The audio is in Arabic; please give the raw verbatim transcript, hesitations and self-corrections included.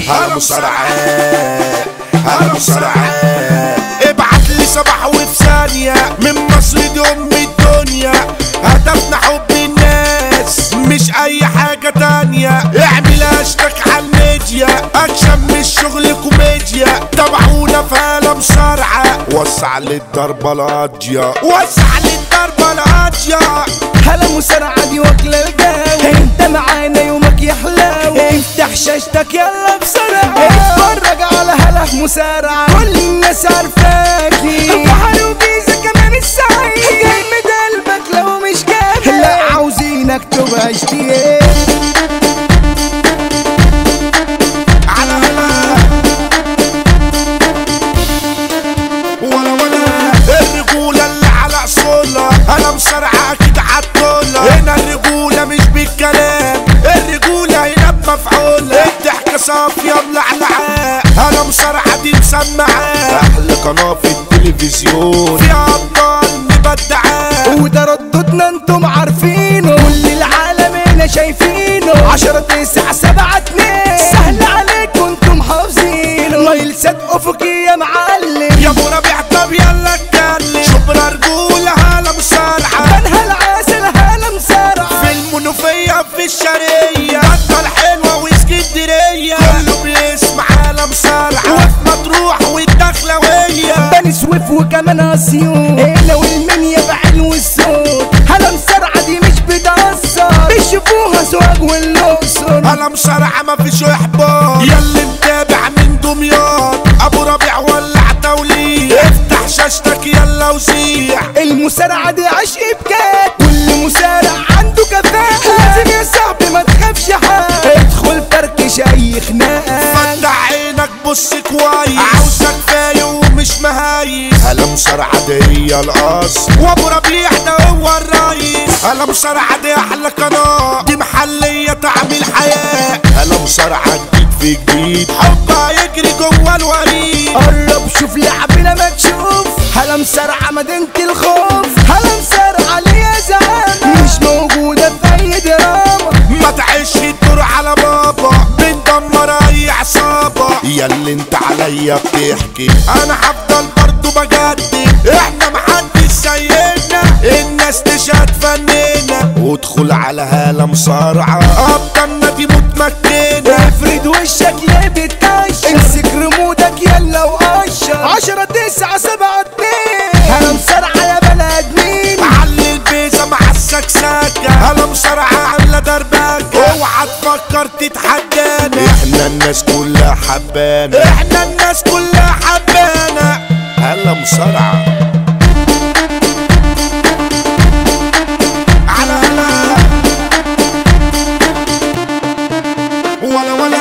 هلا مصارعات هلا مصارعات. ابعت لي صباح وفي ثانية من مصر دي ام الدنيا. هدفنا حب الناس مش اي حاجة تانية. اعمل هاشتاج على الميديا اكشن مش شغل كوميديا. تابعونا في هلا مصارعة. وسع للضربة القاضية وسع للضربة القاضية. هلا مصارعة دي واكلة الجو. انت معانا يومك يحلو. افتح شاشتك يلا بسرعة. اتفرج على هلا مصارعة. كل الناس عارفاكي. بحر وجيزة كمان السعيد. جمد قلبك لو مش جامد. لا عاوزينك تبقى اشتياق. على هلا ولا ولا الرجولة اللي على اصولها. هلا مصارعة اكيد عالطولة. هنا الرجولة مش بالكلام. الرجولة هنا بمفعولة. الضحكة صافية ملعلعة. هلا مصارعة دي مسمعة. احلى قناة في التلفزيون. فيها ابطال مبدعة. وده ردودنا انتم عارفينه. كل العالم هنا شايفينه. عشرة تسعة سبعة اتنين. سهل عليكم انتم حافظينه. مايل سد افقي يا معلم. يا ابو ربيع طب يلا اتكلم. شبرا رجولة هلا مصارعة. بنها العسل هلا مصارعة. في المنوفية في الشرقية. بطة الحلوة واسكندرية. كله بيسمع هلا مصارعة. وفي مطروح والدخلوية. بني سويف وكمان اسيوط. هنا والمنيا بعين والصوت. هلا مصارعة دي مش بتأثر. بيشوفوها سواق والاقصر. هلا مصارعة مفيش احباط. ياللي متابع من دمياط. ابو ربيع ولع توليع. افتح شاشتك يلا وزيع. المصارعة دي عشق بجد. كل مصارع عنده كفاءة. لازم يا صاحبي ما تخافش حاجة. ادخل فركش اي خناقة. فتح عينك بص كويس. عاوزك فايق ومش مهايس. هلا مصارعة دي هي الاصل. وابو ربيع ده هو الرئيس. هلا مصارعة دي احلى قناة. دي محلية طعم الحياة. هلا مصارعة جديد في جديد. حبها يجري جوه الوريد. قرب شوف لعبنا مكشوف. هلا مصارعة مدينة الخوف. هلا مصارعة ليا زعامة. مش موجودة في اي دراما. ما تعيش الدور على بابا. بندمر اي عصابة. ياللي انت عليا بتحكي. انا هفضل برضو بجدد. احنا محدش زينا. الناس تشهد فننا. وادخل على هلا مصارعة. ابطالنا دي متمكنة. افرد وشك ليه بتكشر. امسك رمودك يلا وقشر. عشرة تسعة سبعة اتنين. هلا مصارعة يا بني ادمين. علي البيزة مع السكسكة. هلا مصارعة عاملة دربكة. اوعى تفكر تتحدانا. احنا الناس كلها حبانا. احنا الناس كلها حبانا. هلا مصارعة على هلا ولا ولا